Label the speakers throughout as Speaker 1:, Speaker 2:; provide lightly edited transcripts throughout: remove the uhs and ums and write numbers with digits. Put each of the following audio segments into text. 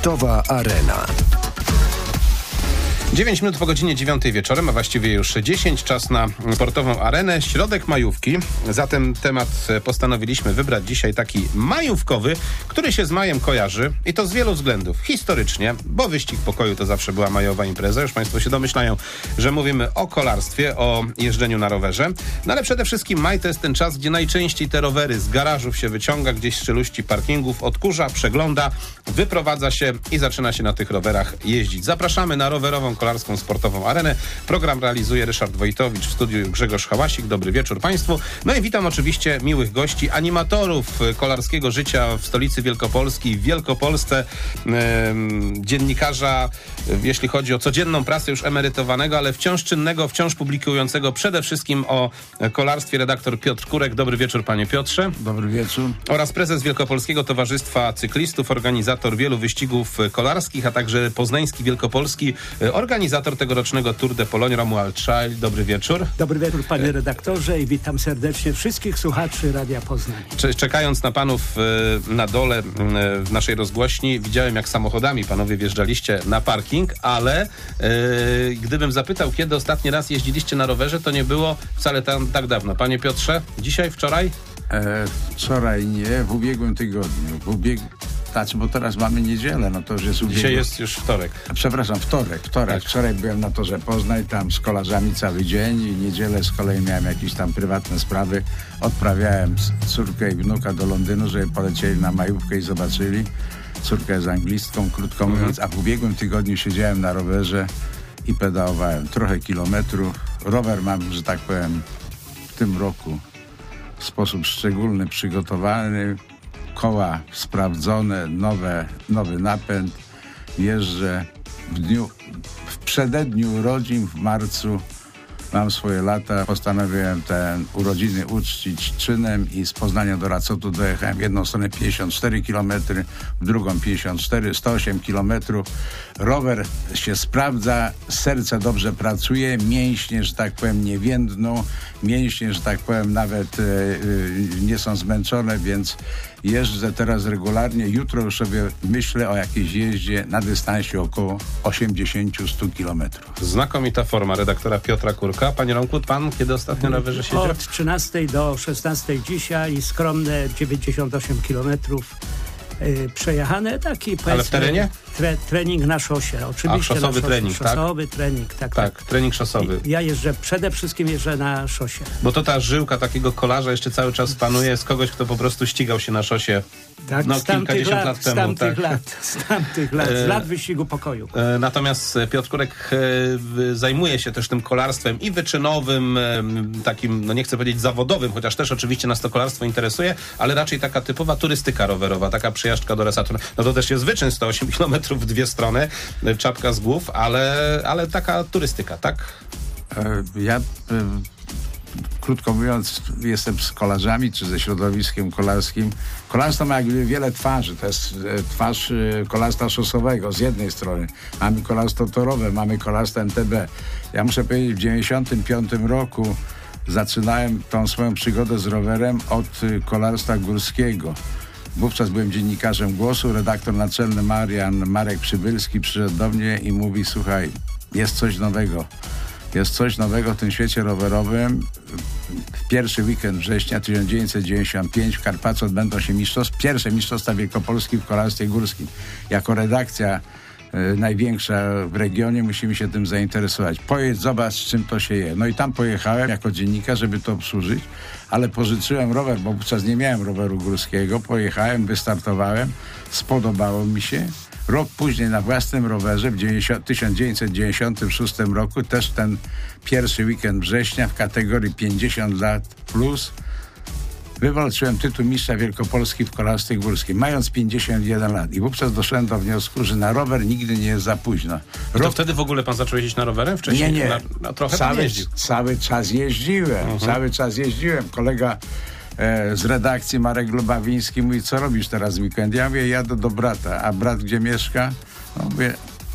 Speaker 1: Sportowa Arena.
Speaker 2: 9 minut po godzinie 9 wieczorem, a właściwie już 10, czas na sportową arenę, środek majówki. Zatem temat postanowiliśmy wybrać dzisiaj taki majówkowy, który się z majem kojarzy i to z wielu względów. Historycznie, bo wyścig pokoju to zawsze była majowa impreza. Już Państwo się domyślają, że mówimy o kolarstwie, o jeżdżeniu na rowerze. No ale przede wszystkim maj to jest ten czas, gdzie najczęściej te rowery z garażów się wyciąga, gdzieś z czeluści parkingów, odkurza, przegląda, wyprowadza się i zaczyna się na tych rowerach jeździć. Zapraszamy na rowerową kolarską sportową arenę. Program realizuje Ryszard Wojtowicz, w studiu Grzegorz Hałasik. Dobry wieczór Państwu. No i witam oczywiście miłych gości, animatorów kolarskiego życia w stolicy Wielkopolski, w Wielkopolsce, dziennikarza, jeśli chodzi o codzienną prasę, już emerytowanego, ale wciąż czynnego, wciąż publikującego przede wszystkim o kolarstwie, redaktor Piotr Kurek. Dobry wieczór, panie Piotrze.
Speaker 3: Dobry wieczór.
Speaker 2: Oraz prezes Wielkopolskiego Towarzystwa Cyklistów, organizator wielu wyścigów kolarskich, a także poznański, wielkopolski organizator tegorocznego Tour de Pologne, Romuald Szajl. Dobry wieczór.
Speaker 4: Dobry wieczór, panie redaktorze, i witam serdecznie wszystkich słuchaczy Radia Poznań.
Speaker 2: Czekając na panów na dole w naszej rozgłośni, widziałem, jak samochodami panowie wjeżdżaliście na parking, ale gdybym zapytał, kiedy ostatni raz jeździliście na rowerze, to nie było wcale tak dawno. Panie Piotrze, dzisiaj, wczoraj?
Speaker 3: Wczoraj nie, w ubiegłym tygodniu. Bo teraz mamy niedzielę, no to już jest
Speaker 2: Dzisiaj jest już wtorek.
Speaker 3: Przepraszam, wtorek. Tak. Wczoraj byłem na Torze Poznań, tam z kolarzami cały dzień i niedzielę z kolei miałem jakieś tam prywatne sprawy. Odprawiałem córkę i wnuka do Londynu, żeby polecieli na majówkę i zobaczyli. Córka jest anglistką, krótko mówiąc, a w ubiegłym tygodniu siedziałem na rowerze i pedałowałem trochę kilometrów. Rower mam, że tak powiem, w tym roku w sposób szczególny przygotowany. Koła sprawdzone, nowy napęd. Jeżdżę w przededniu urodzin w marcu. Mam swoje lata. Postanowiłem te urodziny uczcić czynem i z Poznania do Racotu dojechałem w jedną stronę 54 km, w drugą 54, 108 km. Rower się sprawdza, serce dobrze pracuje, mięśnie, że tak powiem, nie więdną, mięśnie, że tak powiem, nawet nie są zmęczone, więc jeżdżę teraz regularnie. Jutro już sobie myślę o jakiejś jeździe na dystansie około 80-100 kilometrów.
Speaker 2: Znakomita forma redaktora Piotra Kurka. Panie Romku, pan kiedy ostatnio na rowerze siedział?
Speaker 4: Od 13 do 16 dzisiaj, skromne 98 kilometrów przejechane. Taki,
Speaker 2: ale w terenie?
Speaker 4: Trening na szosie. Oczywiście
Speaker 2: szosowy trening, tak?
Speaker 4: Szosowy trening, tak.
Speaker 2: Trening szosowy.
Speaker 4: Ja przede wszystkim jeżdżę na szosie.
Speaker 2: Bo to ta żyłka takiego kolarza jeszcze cały czas panuje z kogoś, kto po prostu ścigał się na szosie.
Speaker 4: Tak,
Speaker 2: no, kilkadziesiąt lat temu. Z tamtych lat,
Speaker 4: z lat wyścigu pokoju.
Speaker 2: Natomiast Piotr Kurek zajmuje się też tym kolarstwem i wyczynowym, takim, no nie chcę powiedzieć zawodowym, chociaż też oczywiście nas to kolarstwo interesuje, ale raczej taka typowa turystyka rowerowa, taka przejażdżka do Resatu. No to też jest wyczyn 108 km w dwie strony, czapka z głów, ale taka turystyka, tak?
Speaker 3: Krótko mówiąc, jestem z kolarzami, czy ze środowiskiem kolarskim. Kolarstwo ma jakby wiele twarzy. To jest twarz kolarstwa szosowego z jednej strony. Mamy kolarstwo torowe, mamy kolarstwo MTB. Ja muszę powiedzieć, w 1995 roku zaczynałem tą swoją przygodę z rowerem od kolarstwa górskiego. Wówczas byłem dziennikarzem Głosu. Redaktor naczelny Marek Przybylski przyszedł do mnie i mówi: słuchaj, jest coś nowego. Jest coś nowego w tym świecie rowerowym. W pierwszy weekend września 1995 w Karpaczu odbędą się pierwsze mistrzostwa Wielkopolski w kolarstwie górskim. Jako redakcja największa w regionie musimy się tym zainteresować. Pojedź, zobacz, czym to się je. No i tam pojechałem jako dziennikarz, żeby to obsłużyć, ale pożyczyłem rower, bo wówczas nie miałem roweru górskiego. Pojechałem, wystartowałem, spodobało mi się. Rok później na własnym rowerze w 1996 roku, też ten pierwszy weekend września w kategorii 50 lat plus, wywalczyłem tytuł mistrza Wielkopolski w kolarstwie górskim, mając 51 lat. I wówczas doszedłem do wniosku, że na rower nigdy nie jest za późno.
Speaker 2: To wtedy w ogóle pan zaczął jeździć na rowerem? Wcześniej?
Speaker 3: Nie.
Speaker 2: Trochę pan jeździł.
Speaker 3: Cały czas jeździłem. Kolega z redakcji Marek Lubawiński mówi: co robisz teraz w weekend? Ja mówię: jadę do brata. A brat gdzie mieszka? No mówię: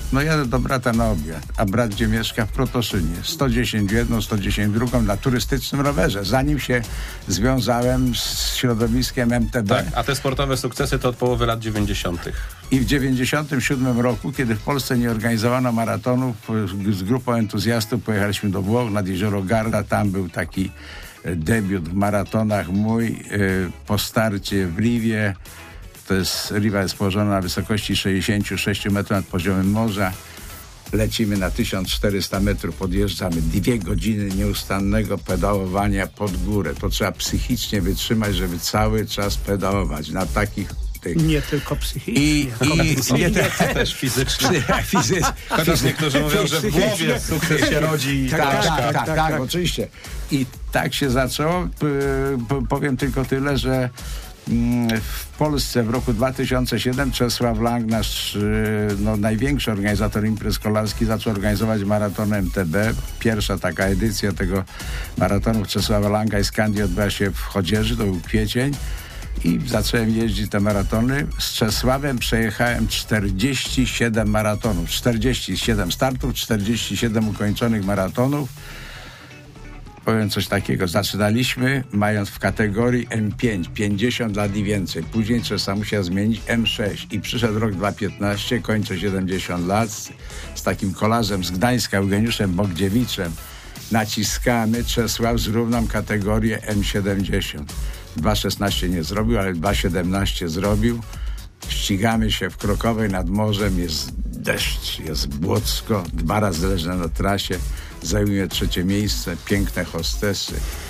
Speaker 3: No jadę do brata na obiad, a brat gdzie mieszka? W Krotoszynie. 110 w jedną, 110 w drugą na turystycznym rowerze. Zanim się związałem z środowiskiem MTB.
Speaker 2: Tak, a te sportowe sukcesy to od połowy lat 90.
Speaker 3: I w 97 roku, kiedy w Polsce nie organizowano maratonów, z grupą entuzjastów pojechaliśmy do Włoch nad jezioro Garda. Tam był taki debiut w maratonach mój po starcie w Riwie. Riva jest położona na wysokości 66 metrów nad poziomem morza. Lecimy na 1400 metrów, podjeżdżamy 2 godziny nieustannego pedałowania pod górę. To trzeba psychicznie wytrzymać, żeby cały czas pedałować na takich tych...
Speaker 4: Nie tylko psychicznie.
Speaker 2: Też fizycznie. Chociaż niektórzy mówią, że w głowie sukces się rodzi.
Speaker 3: Tak, oczywiście. I tak się zaczęło. Powiem tylko tyle, że w Polsce w roku 2007 Czesław Lang, nasz największy organizator imprez kolarskich, zaczął organizować maraton MTB. Pierwsza taka edycja tego maratonu Czesława Langa i Skandii odbyła się w Chodzieży, to był kwiecień. I zacząłem jeździć te maratony. Z Czesławem przejechałem 47 maratonów. 47 startów, 47 ukończonych maratonów. Powiem coś takiego. Zaczynaliśmy mając w kategorii M5, 50 lat i więcej. Później Czesław musiał zmienić M6 i przyszedł rok 2015, kończę 70 lat z takim kolarzem z Gdańska, Eugeniuszem Bogdziewiczem. Naciskamy, Czesław zrównał kategorię M70. 2,16 nie zrobił, ale 2,17 zrobił. Ścigamy się w Krokowej nad morzem, jest deszcz, jest błocko, 2 razy leżę na trasie, zajmuje 3 miejsce, piękne hostesy.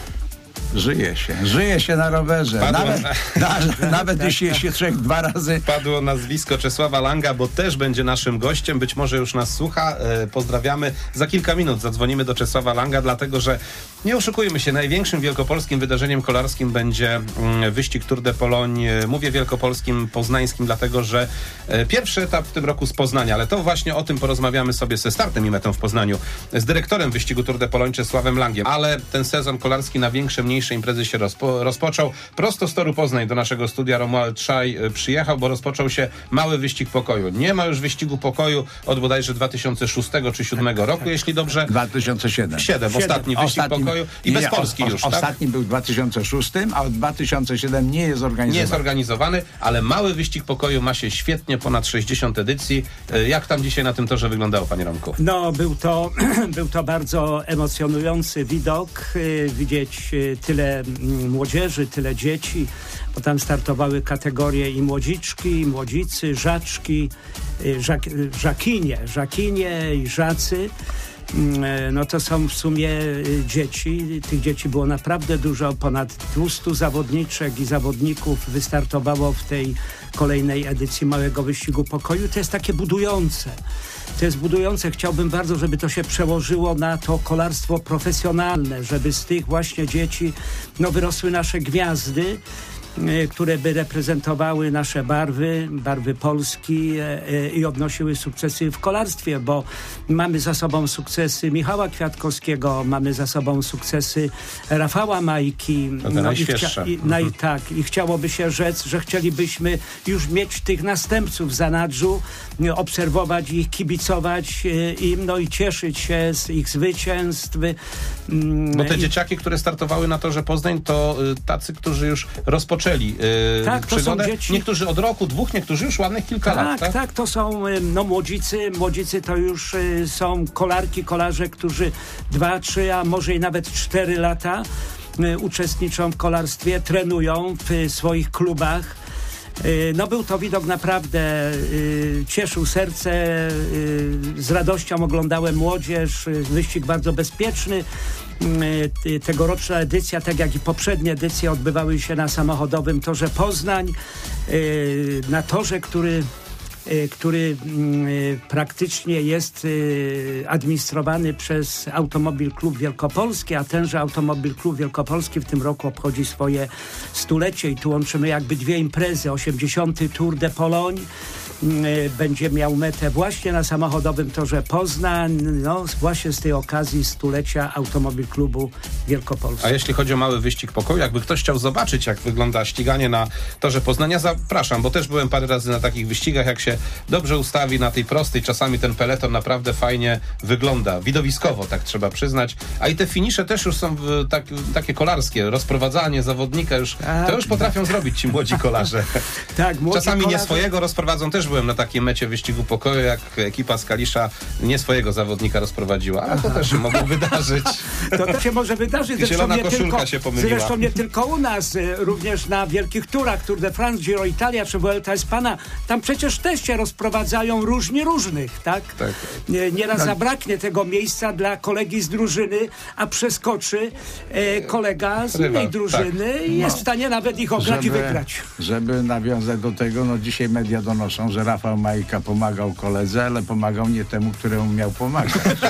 Speaker 3: Żyje się na rowerze. Nawet jeśli się człowiek 2 razy...
Speaker 2: Padło nazwisko Czesława Langa, bo też będzie naszym gościem. Być może już nas słucha. Pozdrawiamy. Za kilka minut zadzwonimy do Czesława Langa, dlatego że nie oszukujmy się, największym wielkopolskim wydarzeniem kolarskim będzie wyścig Tour de Pologne. Mówię wielkopolskim, poznańskim, dlatego że pierwszy etap w tym roku z Poznania, ale to właśnie o tym porozmawiamy sobie ze startem i metą w Poznaniu z dyrektorem wyścigu Tour de Pologne Czesławem Langiem. Ale ten sezon kolarski na większe, mniejsze imprezy się rozpoczął. Prosto z Toru Poznań do naszego studia Romuald Trzaj przyjechał, bo rozpoczął się mały wyścig pokoju. Nie ma już wyścigu pokoju od bodajże 2006 czy 2007 roku, jeśli dobrze.
Speaker 3: 2007.
Speaker 2: Ostatni wyścig pokoju i bez Polski już, tak?
Speaker 3: Ostatni był w 2006, a od 2007 nie jest organizowany.
Speaker 2: Nie jest organizowany, ale mały wyścig pokoju ma się świetnie, ponad 60 edycji. Jak tam dzisiaj na tym torze wyglądało, panie Romku?
Speaker 4: No, był to bardzo emocjonujący widok, widzieć tyle młodzieży, tyle dzieci, bo tam startowały kategorie i młodziczki, i młodzicy, żaczki, żakinie i żacy. No to są w sumie dzieci. Tych dzieci było naprawdę dużo. Ponad 200 zawodniczek i zawodników wystartowało w tej kolejnej edycji Małego Wyścigu Pokoju. To jest takie budujące. Chciałbym bardzo, żeby to się przełożyło na to kolarstwo profesjonalne, żeby z tych właśnie dzieci wyrosły nasze gwiazdy, które by reprezentowały nasze barwy Polski i odnosiły sukcesy w kolarstwie, bo mamy za sobą sukcesy Michała Kwiatkowskiego, mamy za sobą sukcesy Rafała Majki. I chciałoby się rzec, że chcielibyśmy już mieć tych następców w zanadrzu, obserwować ich, kibicować im, i cieszyć się z ich zwycięstw.
Speaker 2: Bo te dzieciaki, które startowały na torze Poznań, to tacy, którzy już rozpoczęli przygodę. To są dzieci. Niektórzy od roku, 2, niektórzy już ładnych kilka lat.
Speaker 4: Tak, to są młodzicy. Młodzicy to już są kolarze, którzy 2, 3, a może i nawet 4 lata uczestniczą w kolarstwie, trenują w swoich klubach. Był to widok naprawdę, cieszył serce, z radością oglądałem młodzież, wyścig bardzo bezpieczny. Tegoroczna edycja, tak jak i poprzednie edycje, odbywały się na samochodowym torze Poznań, na torze, który praktycznie jest administrowany przez Automobil Klub Wielkopolski, a tenże Automobil Klub Wielkopolski w tym roku obchodzi swoje 100-lecie i tu łączymy jakby 2 imprezy. 80. Tour de Pologne będzie miał metę właśnie na samochodowym torze Poznań, no właśnie z tej okazji stulecia Automobil Klubu Wielkopolski.
Speaker 2: A jeśli chodzi o mały wyścig pokoju, jakby ktoś chciał zobaczyć, jak wygląda ściganie na torze Poznania, zapraszam, bo też byłem parę razy na takich wyścigach, jak się dobrze ustawi na tej prostej, czasami ten peleton naprawdę fajnie wygląda, widowiskowo, tak trzeba przyznać, a i te finisze też już są takie kolarskie, rozprowadzanie zawodnika, to już potrafią zrobić ci młodzi kolarze.
Speaker 4: Tak,
Speaker 2: czasami
Speaker 4: kolarze...
Speaker 2: nie swojego rozprowadzą, też byłem na takiej mecie wyścigu pokoju, jak ekipa z Kalisza nie swojego zawodnika rozprowadziła, ale to też się mogło wydarzyć.
Speaker 4: To też się może wydarzyć.
Speaker 2: Zielona koszulka się pomyliła.
Speaker 4: Zresztą nie tylko u nas, również na wielkich turach, Tour de France, Giro Italia czy Vuelta Hispana, tam przecież też się rozprowadzają różnych, tak?
Speaker 2: Tak.
Speaker 4: Nieraz zabraknie tego miejsca dla kolegi z drużyny, a przeskoczy kolega z innej drużyny i jest w stanie nawet ich ograć i wygrać.
Speaker 3: Żeby nawiązać do tego, no dzisiaj media donoszą, że Rafał Majka pomagał koledze, ale pomagał nie temu, któremu miał pomagać.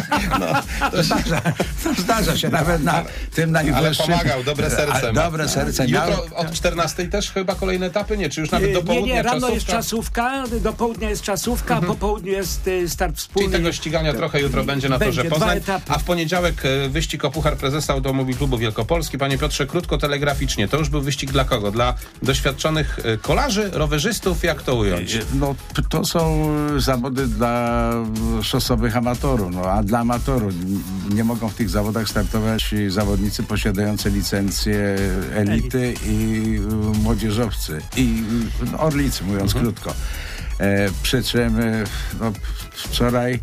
Speaker 3: To zdarza się nawet na tym najwyższym.
Speaker 2: Ale pomagał, dobre serce.
Speaker 3: Dobre serce.
Speaker 2: Jutro od 14 też chyba kolejne etapy, nie? Czy już nawet do południa
Speaker 4: nie, rano jest czasówka, do południa jest czasówka, po południu jest start wspólny.
Speaker 2: Czyli tego ścigania trochę jutro będzie na torze Poznań, a w poniedziałek wyścig o Puchar Prezesa Automobil Klubu Wielkopolski. Panie Piotrze, krótko, telegraficznie, to już był wyścig dla kogo? Dla doświadczonych kolarzy, rowerzystów? Jak to ująć?
Speaker 3: No, to są zawody dla szosowych amatorów, no, a dla amatorów nie mogą w tych zawodach startować zawodnicy posiadający licencję elity i młodzieżowcy i orlicy, mówiąc krótko. Przy czym wczoraj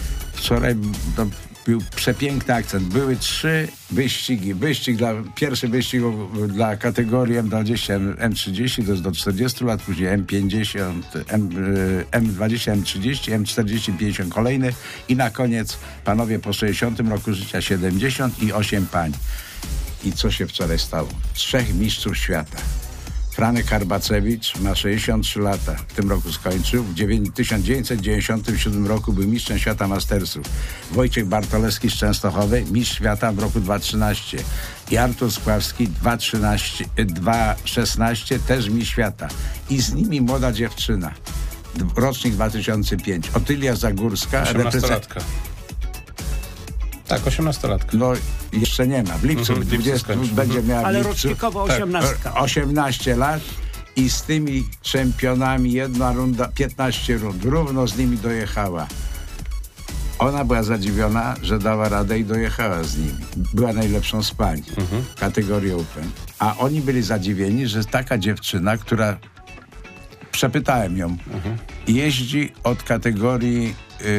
Speaker 3: był przepiękny akcent. Były 3 wyścigi. Pierwszy wyścig dla kategorii M20, M30, to jest do 40 lat, później M50, M20, M30, M40, 50 kolejny i na koniec panowie po 60 roku życia 70 i 8 pań. I co się wczoraj stało? 3 mistrzów świata. Franek Harbacewicz ma 63 lata. W tym roku skończył. W 1997 roku był mistrzem świata mastersów. Wojciech Bartolewski z Częstochowy, mistrz świata w roku 2013. I Artur Skławski 2016 też mistrz świata. I z nimi młoda dziewczyna. Rocznik 2005. Otylia Zagórska.
Speaker 2: 18-latka. Tak, 18-latka.
Speaker 3: No, jeszcze nie ma. W lipcu 20 będzie miała.
Speaker 4: Ale rocznikowo 18.
Speaker 3: 18 lat i z tymi czempionami jedna runda, 15 rund. Równo z nimi dojechała. Ona była zadziwiona, że dała radę i dojechała z nimi. Była najlepszą z pań w kategorii Open. A oni byli zadziwieni, że taka dziewczyna, która przepytałem ją, jeździ od kategorii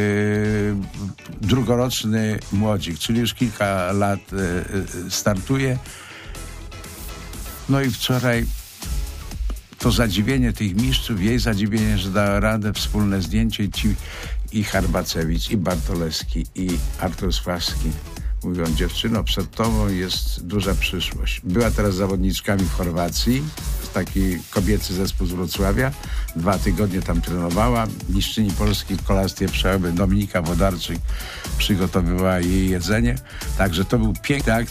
Speaker 3: drugoroczny młodzik, czyli już kilka lat startuje. No i wczoraj to zadziwienie tych mistrzów, jej zadziwienie, że dała radę, wspólne zdjęcie i Harbacewicz, i Bartolewski, i Artur Skławski. Mówią, dziewczyno, przed tobą jest duża przyszłość. Była teraz zawodniczkami w Chorwacji, taki kobiecy zespół z Wrocławia. 2 tygodnie tam trenowała. Mistrzyni Polski w kolarstwie przełajowy Dominika Wodarczyk przygotowywała jej jedzenie. Także to był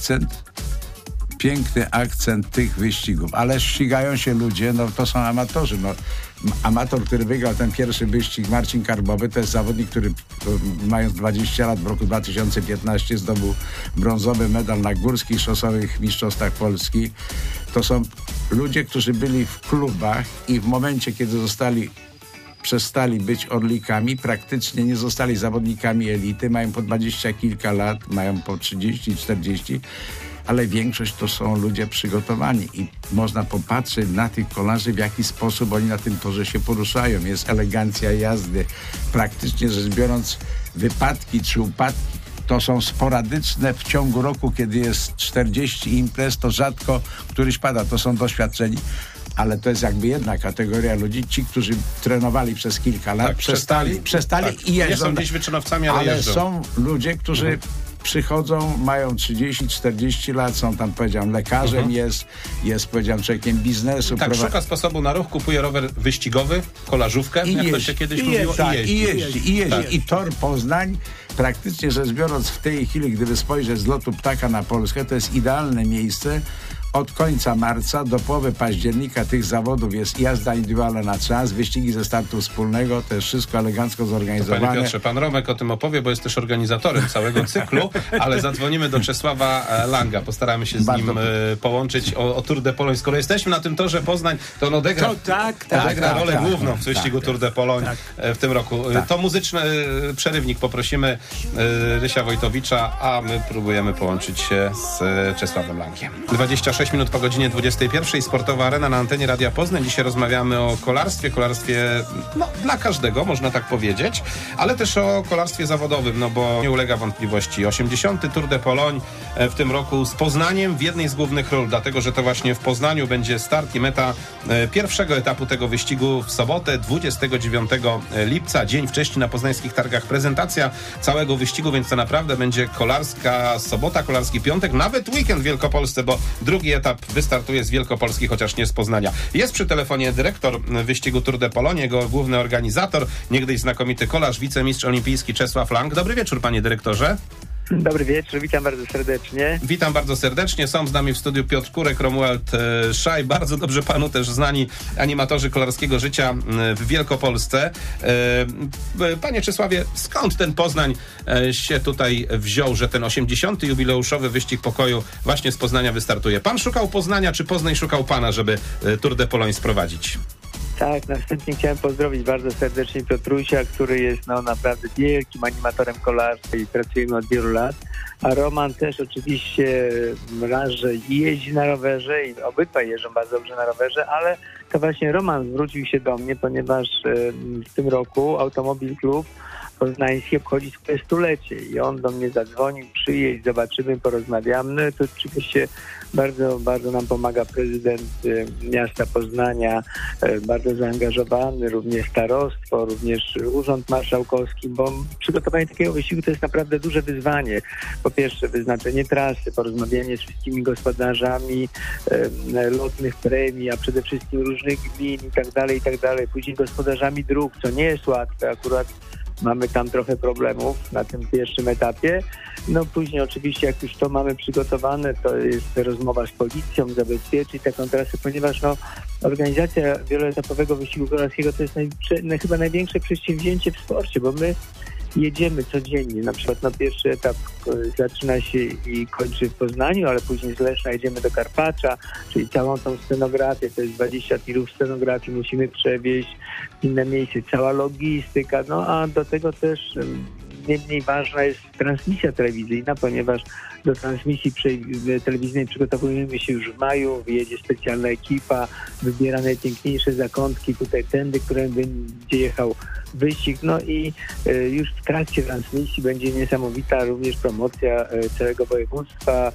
Speaker 3: piękny akcent tych wyścigów. Ale ścigają się ludzie, no to są amatorzy. No, amator, który wygrał ten pierwszy wyścig, Marcin Karbowy, to jest zawodnik, który mając 20 lat w roku 2015 zdobył brązowy medal na górskich, szosowych mistrzostwach Polski. To są ludzie, którzy byli w klubach i w momencie, kiedy przestali być orlikami, praktycznie nie zostali zawodnikami elity, mają po 20 kilka lat, mają po 30, 40, ale większość to są ludzie przygotowani i można popatrzeć na tych kolarzy, w jaki sposób oni na tym torze się poruszają. Jest elegancja jazdy. Praktycznie rzecz biorąc, wypadki czy upadki to są sporadyczne w ciągu roku, kiedy jest 40 imprez, to rzadko któryś pada. To są doświadczeni. Ale to jest jakby jedna kategoria ludzi, ci, którzy trenowali przez kilka lat, przestali tak. I jeżdżą.
Speaker 2: Nie są gdzieś wyczynowcami, ale jeżdżą.
Speaker 3: Są ludzie, którzy przychodzą, mają 30-40 lat, są tam, powiedziałem, lekarzem, jest, powiedziałem, człowiekiem biznesu.
Speaker 2: Tak, szuka sposobu na ruch, kupuje rower wyścigowy, kolarzówkę, jak to się kiedyś mówiło,
Speaker 3: i jeździ. Tak. I Tor Poznań, praktycznie rzecz biorąc, w tej chwili, gdyby spojrzeć z lotu ptaka na Polskę, to jest idealne miejsce, od końca marca do połowy października tych zawodów jest jazda indywidualna na czas, wyścigi ze startu wspólnego, to jest wszystko elegancko zorganizowane.
Speaker 2: Panie Piotrze, pan Romek o tym opowie, bo jest też organizatorem całego cyklu, ale zadzwonimy do Czesława Langa. Postaramy się z nim połączyć o Tour de Pologne. Skoro jesteśmy na tym torze Poznań, to on odegra rolę główną w wyścigu Tour de Pologne w tym roku. To muzyczny przerywnik poprosimy Rysia Wojtowicza, a my próbujemy połączyć się z Czesławem Langiem. 26 minut po godzinie 21. Sportowa Arena na antenie Radia Poznań. Dzisiaj rozmawiamy o kolarstwie dla każdego, można tak powiedzieć, ale też o kolarstwie zawodowym, no bo nie ulega wątpliwości. 80. Tour de Pologne w tym roku z Poznaniem w jednej z głównych ról, dlatego że to właśnie w Poznaniu będzie start i meta pierwszego etapu tego wyścigu w sobotę, 29 lipca, dzień wcześniej na poznańskich targach prezentacja całego wyścigu, więc to naprawdę będzie kolarska sobota, kolarski piątek, nawet weekend w Wielkopolsce, bo drugi etap wystartuje z Wielkopolski, chociaż nie z Poznania. Jest przy telefonie dyrektor wyścigu Tour de Pologne, jego główny organizator, niegdyś znakomity kolarz, wicemistrz olimpijski Czesław Lang. Dobry wieczór, panie dyrektorze.
Speaker 1: Dobry wieczór, witam bardzo serdecznie.
Speaker 2: Witam bardzo serdecznie. Są z nami w studiu Piotr Kurek, Romuald Szaj, bardzo dobrze panu też znani animatorzy kolarskiego życia w Wielkopolsce. Panie Czesławie, skąd ten Poznań się tutaj wziął, że ten 80. jubileuszowy wyścig pokoju właśnie z Poznania wystartuje? Pan szukał Poznania, czy Poznań szukał pana, żeby Tour de Pologne sprowadzić?
Speaker 1: Tak, następnie chciałem pozdrowić bardzo serdecznie Piotrusia, który jest naprawdę wielkim animatorem kolarstwa i pracujemy od wielu lat. A Roman też oczywiście raz, i jeździ na rowerze i obydwaj jeżdżą bardzo dobrze na rowerze, ale to właśnie Roman zwrócił się do mnie, ponieważ w tym roku Automobil Klub Poznański obchodzi swoje 100-lecie i on do mnie zadzwonił, przyjedź, zobaczymy, porozmawiamy. To oczywiście bardzo, bardzo nam pomaga prezydent miasta Poznania, bardzo zaangażowany, również starostwo, również Urząd Marszałkowski, bo przygotowanie takiego wyścigu to jest naprawdę duże wyzwanie. Po pierwsze wyznaczenie trasy, porozmawianie z wszystkimi gospodarzami lotnych premii, a przede wszystkim różnych gmin i tak dalej. Później gospodarzami dróg, co nie jest łatwe, akurat mamy tam trochę problemów na tym pierwszym etapie. No później oczywiście jak już to mamy przygotowane, to jest rozmowa z policją, zabezpieczyć taką trasę, ponieważ organizacja wieloetapowego wyścigu kolarskiego to jest chyba największe przedsięwzięcie w sporcie, bo my jedziemy codziennie, na przykład pierwszy etap zaczyna się i kończy w Poznaniu, ale później z Leszna jedziemy do Karpacza, czyli całą tą scenografię, to jest 20 tirów scenografii, musimy przewieźć w inne miejsce, cała logistyka, a do tego też nie mniej ważna jest transmisja telewizyjna, ponieważ do transmisji telewizyjnej przygotowujemy się już w maju, wyjedzie specjalna ekipa, wybiera najpiękniejsze zakątki tutaj tędy, którym będzie jechał wyścig, i już w trakcie transmisji będzie niesamowita również promocja całego województwa,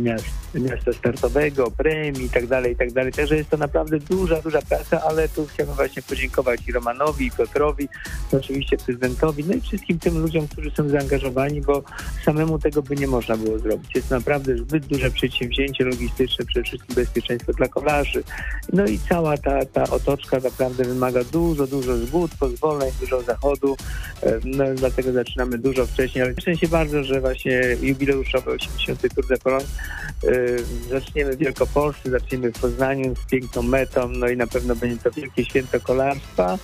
Speaker 1: miasta startowego, premii i tak dalej. Także jest to naprawdę duża praca, ale tu chciałbym właśnie podziękować i Romanowi, i Piotrowi, oczywiście prezydentowi, i wszystkim tym ludziom, którzy są zaangażowani, bo samemu tego by nie można było zrobić. Jest naprawdę zbyt duże przedsięwzięcie logistyczne, przede wszystkim bezpieczeństwo dla kolarzy. I cała ta otoczka naprawdę wymaga dużo zgód, pozwoleń, dużo zachodu, dlatego zaczynamy dużo wcześniej, ale cieszę się bardzo, że właśnie jubileuszowy 80. Tour de Pologne zaczniemy w Wielkopolsce, zaczniemy w Poznaniu z piękną metą, i na pewno będzie to wielkie święto kolarstwa.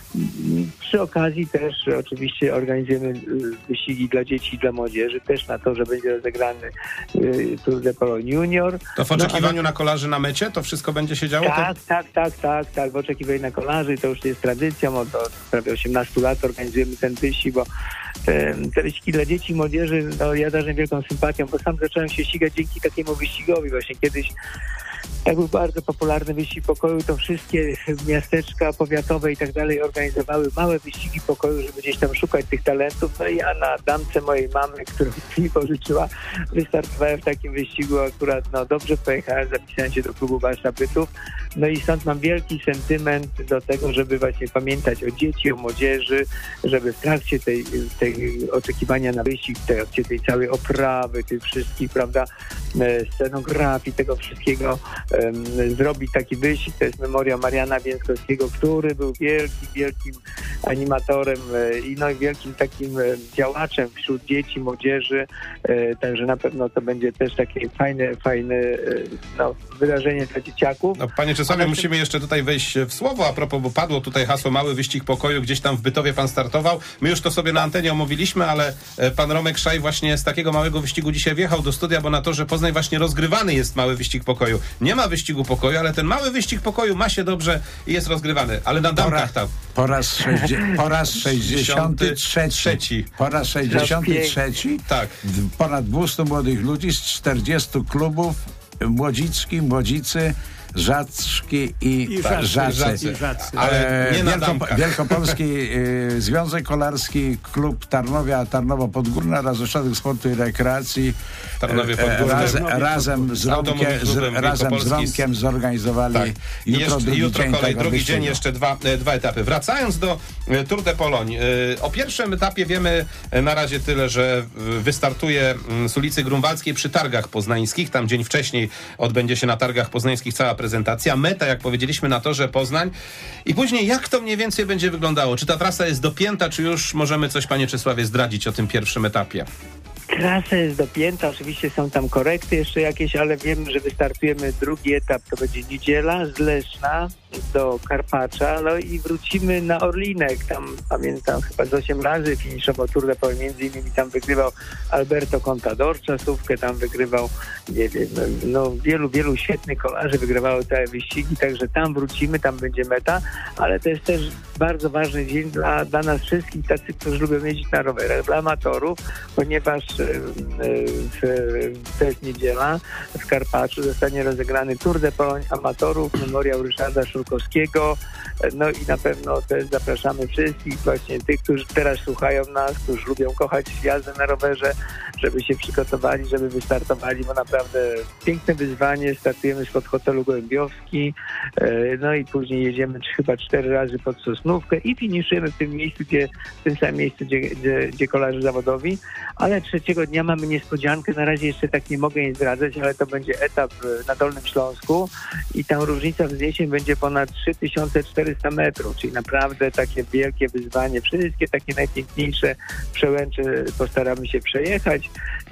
Speaker 1: Przy okazji też oczywiście organizujemy wyścigi dla dzieci i dla młodzieży, też na to, że będzie rozegrany Tour de Pologne Junior.
Speaker 2: To w oczekiwaniu na kolarzy na mecie to wszystko będzie się działo?
Speaker 1: Tak, w oczekiwaniu na kolarzy, to już jest tradycją, od prawie 18 lat organizujemy ten wyścig, bo te wyścigi dla dzieci i młodzieży, ja darzę wielką sympatią, bo sam zacząłem się ścigać dzięki takiemu wyścigowi. Właśnie kiedyś jak był bardzo popularny wyścig pokoju, to wszystkie miasteczka powiatowe i tak dalej organizowały małe wyścigi pokoju, żeby gdzieś tam szukać tych talentów. Ja na damce mojej mamy, którą mi pożyczyła, wystartowałem w takim wyścigu akurat, dobrze pojechałem, zapisałem się do klubu Warszawa Bytów. No i stąd mam wielki sentyment do tego, żeby właśnie pamiętać o dzieci, o młodzieży, żeby w trakcie tej oczekiwania na wyścig, tej całej oprawy, tych wszystkich, prawda, scenografii, tego wszystkiego, zrobić taki wyścig. To jest memoria Mariana Więckowskiego, który był wielkim animatorem i wielkim takim działaczem wśród dzieci, młodzieży. Także na pewno to będzie też takie fajne wydarzenie dla dzieciaków.
Speaker 2: No, panie Czesławie, musimy jeszcze tutaj wejść w słowo a propos, bo padło tutaj hasło Mały Wyścig Pokoju, gdzieś tam w Bytowie pan startował. My już to sobie na antenie omówiliśmy, ale pan Romek Szaj właśnie z takiego małego wyścigu dzisiaj wjechał do studia, bo na Torze Poznań właśnie rozgrywany jest Mały Wyścig Pokoju. Nie ma wyścigu pokoju, ale ten Mały Wyścig Pokoju ma się dobrze i jest rozgrywany. Ale na damkach tam.
Speaker 3: Po raz 63. Po raz 63.
Speaker 2: Tak.
Speaker 3: Ponad 200 młodych ludzi z 40 klubów, młodzicy, Żaczki i Żacy.
Speaker 2: Ale nie na damkach.
Speaker 3: Wielkopolski Związek Kolarski, Klub Tarnowo Podgórne oraz Ośrodek Sportu i Rekreacji razem z Romkiem zorganizowali
Speaker 2: jutro kolej, drugi dzień, jeszcze dwa etapy. Wracając do Tour de Pologne. O pierwszym etapie wiemy na razie tyle, że wystartuje z ulicy Grunwaldzkiej przy Targach Poznańskich. Tam dzień wcześniej odbędzie się na Targach Poznańskich cała prezentacja. Meta, jak powiedzieliśmy, na Torze Poznań. I później jak to mniej więcej będzie wyglądało? Czy ta trasa jest dopięta, czy już możemy coś, panie Czesławie, zdradzić o tym pierwszym etapie?
Speaker 1: Trasa jest dopięta, oczywiście są tam korekty jeszcze jakieś, ale wiemy, że wystartujemy drugi etap, to będzie niedziela z Leszna do Karpacza, i wrócimy na Orlinek. Tam pamiętam chyba z 8 razy finiszował Tour de Pologne, między innymi tam wygrywał Alberto Contador czasówkę, tam wygrywał, nie wiem, wielu świetnych kolarzy wygrywało te wyścigi, także tam wrócimy, tam będzie meta, ale to jest też bardzo ważny dzień dla nas wszystkich, tacy, którzy lubią jeździć na rowerach, dla amatorów, ponieważ to jest niedziela, w Karpaczu zostanie rozegrany Tour de Pologne amatorów, memoriał Ryszarda Szurkowskiego, i na pewno też zapraszamy wszystkich, właśnie tych, którzy teraz słuchają nas, którzy lubią kochać jazdę na rowerze, żeby się przygotowali, żeby wystartowali, bo naprawdę piękne wyzwanie, startujemy spod hotelu Gołębiowski, i później jedziemy chyba 4 razy pod Sosnówkę i finiszujemy w tym samym miejscu, gdzie kolarze zawodowi, ale trzeciego dnia mamy niespodziankę, na razie jeszcze tak nie mogę jej zdradzać, ale to będzie etap na Dolnym Śląsku i tam różnica wzniesień będzie ponad 3400 metrów, czyli naprawdę takie wielkie wyzwanie, wszystkie takie najpiękniejsze przełęcze postaramy się przejechać,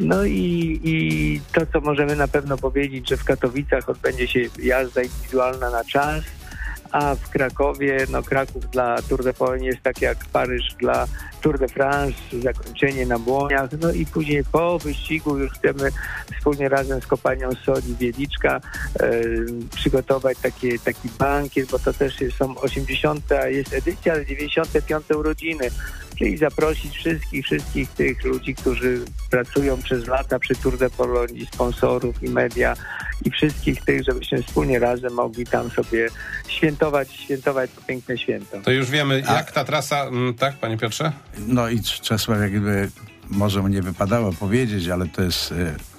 Speaker 1: i to, co możemy na pewno powiedzieć, że w Katowicach odbędzie się jazda indywidualna na czas, a w Krakowie, Kraków dla Tour de Pologne jest tak jak Paryż dla Tour de France, zakończenie na Błoniach, i później po wyścigu już chcemy wspólnie razem z Kopalnią Soli Wieliczka przygotować taki bankiet, bo to też są 80. jest edycja, ale 95. urodziny, czyli zaprosić wszystkich tych ludzi, którzy pracują przez lata przy Tour de Pologne, i sponsorów, i media, i wszystkich tych, żebyśmy wspólnie razem mogli tam sobie świętować to piękne święto.
Speaker 2: To już wiemy, jak ta trasa... Tak, panie Piotrze?
Speaker 3: I Czesław, jakby może mu nie wypadało powiedzieć, ale to jest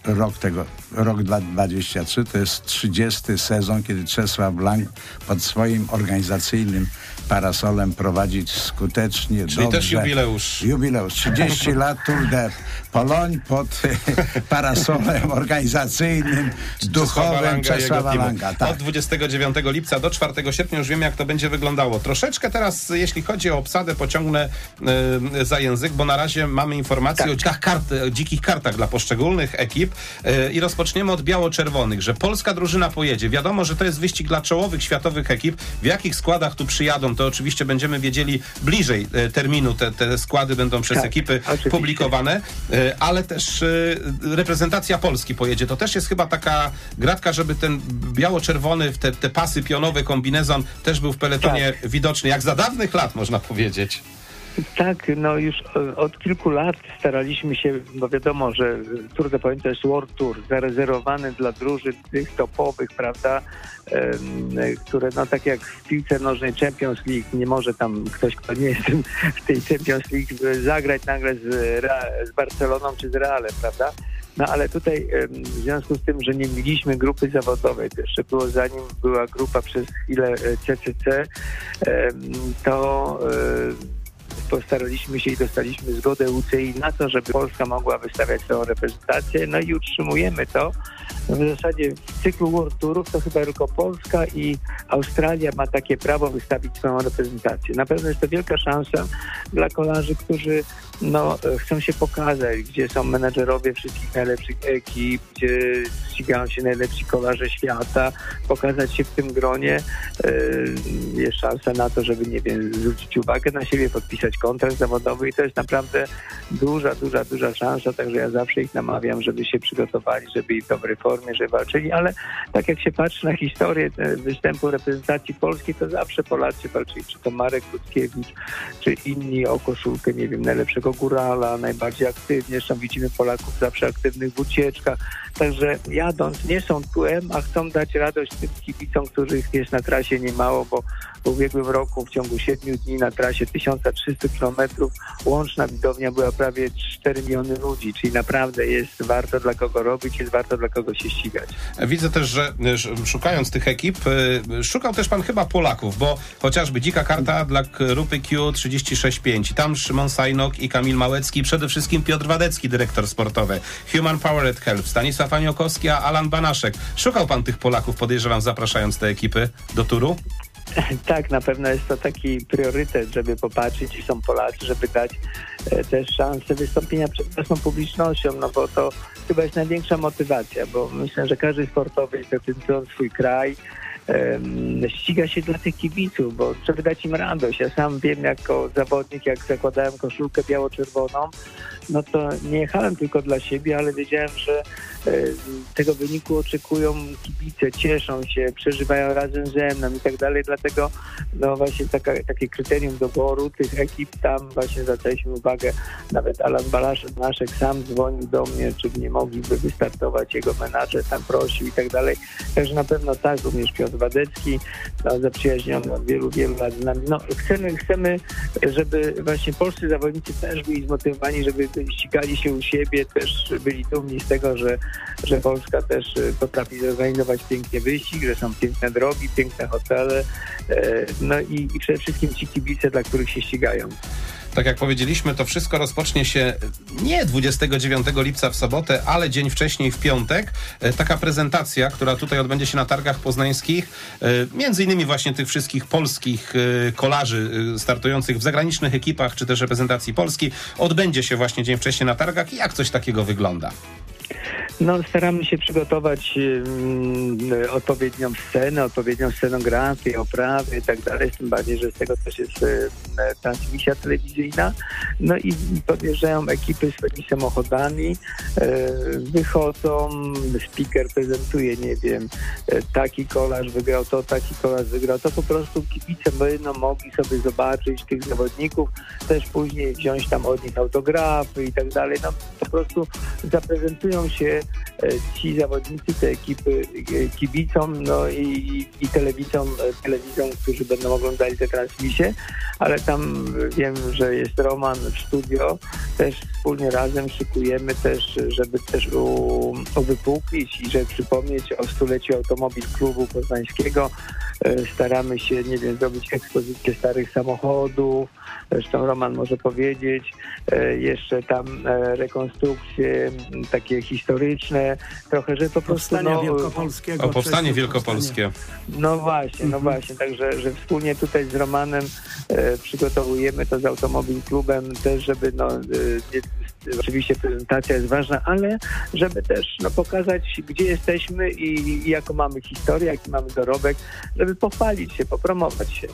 Speaker 3: rok 2023, to jest 30. sezon, kiedy Czesław Blank pod swoim organizacyjnym parasolem prowadzi skutecznie,
Speaker 2: czyli
Speaker 3: dobrze.
Speaker 2: Też jubileusz.
Speaker 3: 30 lat Tour de Pologne pod parasolem organizacyjnym, duchowym Czesława Langa. Tak.
Speaker 2: Od 29 lipca do 4 sierpnia już wiemy, jak to będzie wyglądało. Troszeczkę teraz, jeśli chodzi o obsadę, pociągnę za język, bo na razie mamy informacje o dzikich kartach dla poszczególnych ekip i rozpoczniemy od biało-czerwonych, że polska drużyna pojedzie. Wiadomo, że to jest wyścig dla czołowych światowych ekip. W jakich składach tu przyjadą, to oczywiście będziemy wiedzieli bliżej terminu. Te składy będą przez ekipy publikowane, ale też reprezentacja Polski pojedzie. To też jest chyba taka gratka, żeby ten biało-czerwony, te pasy pionowe, kombinezon też był w peletonie widoczny, jak za dawnych lat, można powiedzieć.
Speaker 1: Tak, już od kilku lat staraliśmy się, bo wiadomo, że Tour de Pologne to jest World Tour, zarezerwowany dla drużyn tych topowych, prawda, które, tak jak w piłce nożnej Champions League, nie może tam ktoś, kto nie jest w tej Champions League, zagrać nagle z Barceloną czy z Realem, prawda? No ale tutaj w związku z tym, że nie mieliśmy grupy zawodowej, to jeszcze było zanim była grupa przez chwilę CCC, to postaraliśmy się i dostaliśmy zgodę UCI na to, żeby Polska mogła wystawiać swoją reprezentację, no i utrzymujemy to. W zasadzie w cyklu World Tourów to chyba tylko Polska i Australia ma takie prawo wystawić swoją reprezentację. Na pewno jest to wielka szansa dla kolarzy, którzy chcą się pokazać, gdzie są menedżerowie wszystkich najlepszych ekip, gdzie ścigają się najlepsi kolarze świata, pokazać się w tym gronie. Jest szansa na to, żeby, nie wiem, zwrócić uwagę na siebie, podpisać kontrakt zawodowy i to jest naprawdę duża szansa, także ja zawsze ich namawiam, żeby się przygotowali, żeby w dobrej formie, żeby walczyli, ale tak jak się patrzy na historię występu reprezentacji polskiej, to zawsze Polacy walczyli, czy to Marek Krótkiewicz, czy inni o koszulkę, nie wiem, najlepszego górala, najbardziej aktywnie, zresztą widzimy Polaków zawsze aktywnych w ucieczkach, także jadąc nie są tłem, a chcą dać radość tym kibicom, których jest na trasie niemało, bo w ubiegłym roku w ciągu 7 dni na trasie 1300 km łączna widownia była prawie 4 miliony ludzi, czyli naprawdę jest warto dla kogo robić, jest warto dla kogo się ścigać.
Speaker 2: Widzę też, że szukając tych ekip, szukał też pan chyba Polaków, bo chociażby Dzika Karta dla grupy Q36.5, tam Szymon Sajnok i Kamil Małecki, przede wszystkim Piotr Wadecki, dyrektor sportowy, Human Powered Health, Stanisław Aniołkowski, a Alan Banaszek. Szukał pan tych Polaków, podejrzewam, zapraszając te ekipy do turu?
Speaker 1: Tak, na pewno jest to taki priorytet, żeby popatrzeć, gdzie są Polacy, żeby dać też szansę wystąpienia przed własną publicznością, no bo to chyba jest największa motywacja, bo myślę, że każdy sportowiec reprezentując swój kraj ściga się dla tych kibiców, bo żeby dać im radość. Ja sam wiem jako zawodnik, jak zakładałem koszulkę biało-czerwoną, no to nie jechałem tylko dla siebie, ale wiedziałem, że tego wyniku oczekują kibice, cieszą się, przeżywają razem ze mną i tak dalej, dlatego no właśnie takie kryterium doboru tych ekip, tam właśnie zwracaliśmy uwagę, nawet Alan Banaszek sam dzwonił do mnie, czy nie mogliby wystartować, jego menadżer tam prosił i tak dalej, także na pewno tak, również Piotr Wadecki, zaprzyjaźniony od wielu lat z nami. No chcemy, żeby właśnie polscy zawodnicy też byli zmotywowani, żeby ścigali się u siebie, też byli dumni z tego, że Polska też potrafi zorganizować pięknie wyścig, że są piękne drogi, piękne hotele, no i przede wszystkim ci kibice, dla których się ścigają.
Speaker 2: Tak jak powiedzieliśmy, to wszystko rozpocznie się nie 29 lipca w sobotę, ale dzień wcześniej w piątek. Taka prezentacja, która tutaj odbędzie się na targach poznańskich, między innymi właśnie tych wszystkich polskich kolarzy startujących w zagranicznych ekipach, czy też reprezentacji Polski, odbędzie się właśnie dzień wcześniej na targach. I jak coś takiego wygląda?
Speaker 1: No, staramy się przygotować odpowiednią scenę, odpowiednią scenografię, oprawy i tak dalej, tym bardziej, że z tego też jest transmisja telewizyjna. No i podjeżdżają ekipy swoimi samochodami, wychodzą, speaker prezentuje, nie wiem, taki kolarz wygrał to, taki kolarz wygrał to, po prostu kibice będą mogli sobie zobaczyć tych zawodników, też później wziąć tam od nich autografy i tak dalej, no po prostu zaprezentują się ci zawodnicy, te ekipy kibicom, no i telewizją, którzy będą oglądali te transmisje, ale tam wiem, że jest Roman w studio, też wspólnie razem szykujemy też, żeby też uwypuklić i żeby przypomnieć o stuleciu Automobil Klubu Poznańskiego. Staramy się, nie wiem, zrobić ekspozycję starych samochodów, zresztą Roman może powiedzieć, jeszcze tam rekonstrukcje takie historyczne, trochę, że po prostu...
Speaker 4: Wielkopolskiego.
Speaker 2: O powstanie wielkopolskie.
Speaker 1: No właśnie, także że wspólnie tutaj z Romanem przygotowujemy to z Automobil Klubem też, żeby oczywiście prezentacja jest ważna, ale żeby też pokazać, gdzie jesteśmy i jaką mamy historię, jaki mamy dorobek, żeby pochwalić się, popromować się.